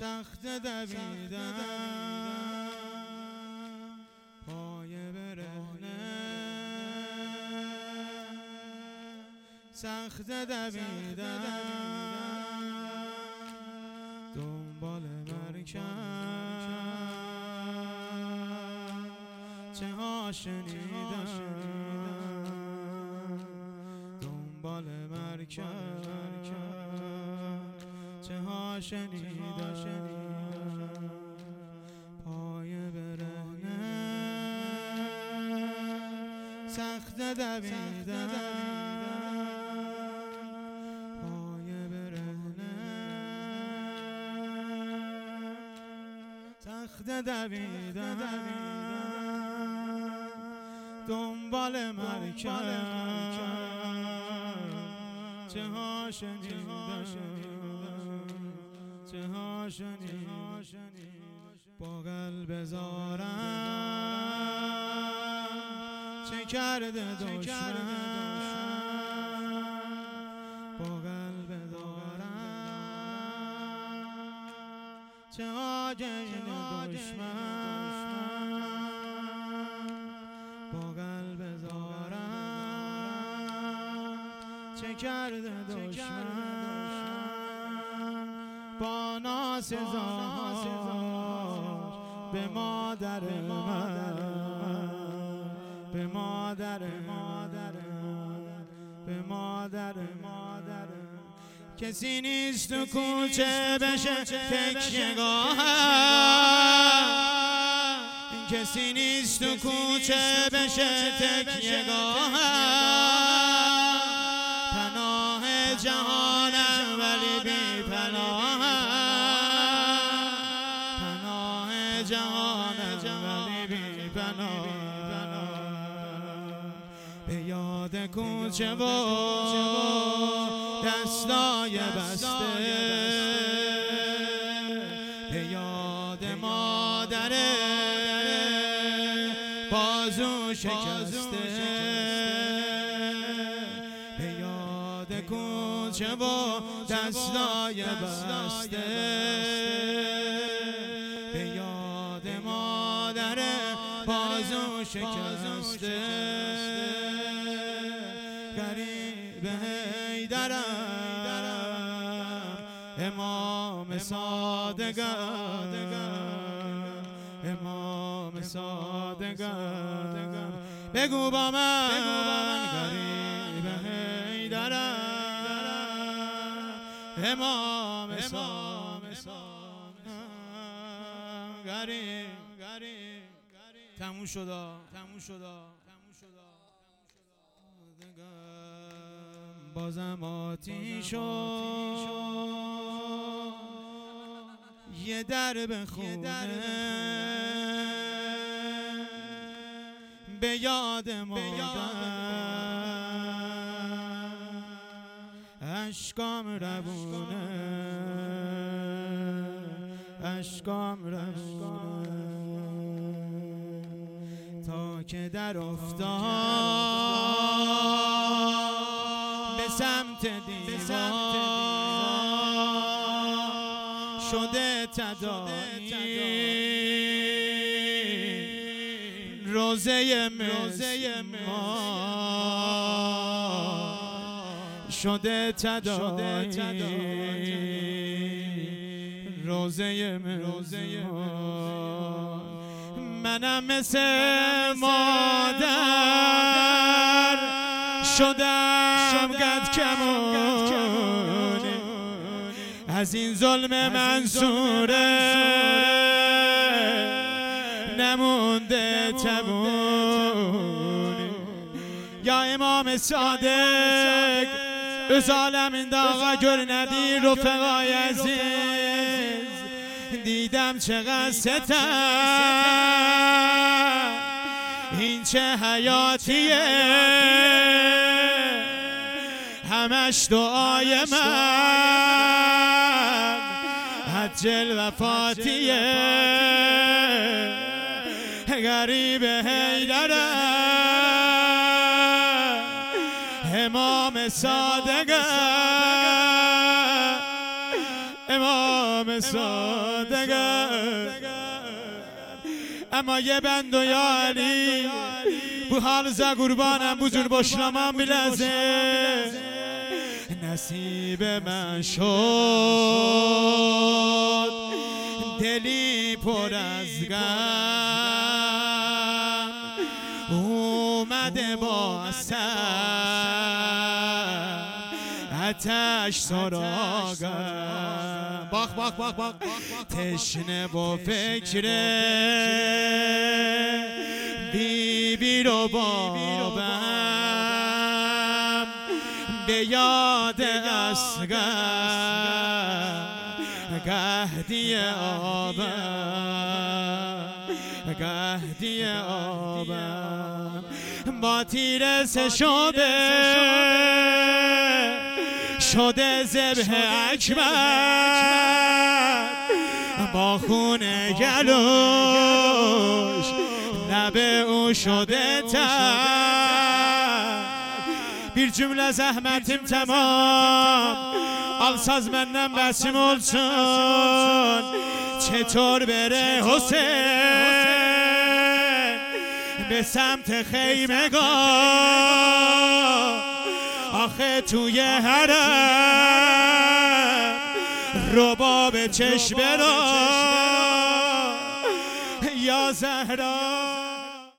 سخت دویدن پای برهنه، سخت دویدن دنبال مرکب، چه ها شنیدم دنبال مرکب، چه ها شنیدم پای برهنه، سخت دویدن پای برهنه، سخت دویدن دنبال مرکب، چه ها شنیدم چه ها شنیدم با قلب زارم چه کرده دشمن، با قلب زارم چه آگین دشمن، با قلب زارم چه کرده دشمن، با ناسزاش به مادر من، به مادر به مادر کسی نیست تو کوچه بشه تکیه‌گاهم، کسی نیست تو کوچه بشه تکیه‌گاهم، پناه جهانم ولی بی پناهم، پناه جهانم ولی بی پناهم، به یاد کوچه و دستای بسته، به یاد مادر بازو شکسته، به یاد کوچه و دستای بسته، به یاد مادر بازو شکسته، غریب حیدرم امام صادقم، امام صادقم بگو با من غریب حیدرم امام صادقم، غریب تموم شد بازم آتیش شد یه در به خونه، به یاد مادر اشکام روونه، اشکام روونه تا که در افتاد به سمت دیوار شده تداعی، روزه مسمار شده تداعی، روزه مسمار منم مثل مادر شدم قد کمونه، از این ظلم منصوره نمونده تبونه، یا امام صادق از عالم این داغا گر ندی رفقای عزیز، دیدم چقدر ستم این چه حیاتیه، همش دعای من عجل وفاتیه، غریب حیدرم امام صادقم امام صادقه اما یه بند و یا علی bu halza kurbanım buzur boşlamam bileze نصیب من شد دلی پر از غم اومده با سر آتش سراغم باخ تشنه با فکر بیبی رو بابم به یاد اصغر قهدی آبم با تیر شده ذبح اکبر با خون گلوش لب او شده تر bir cümle zahmetim tamam alsaz menden besim olsun چطور بره حسین به سمت خیمگاه آخه توی حرم رباب چشم را یا زهرا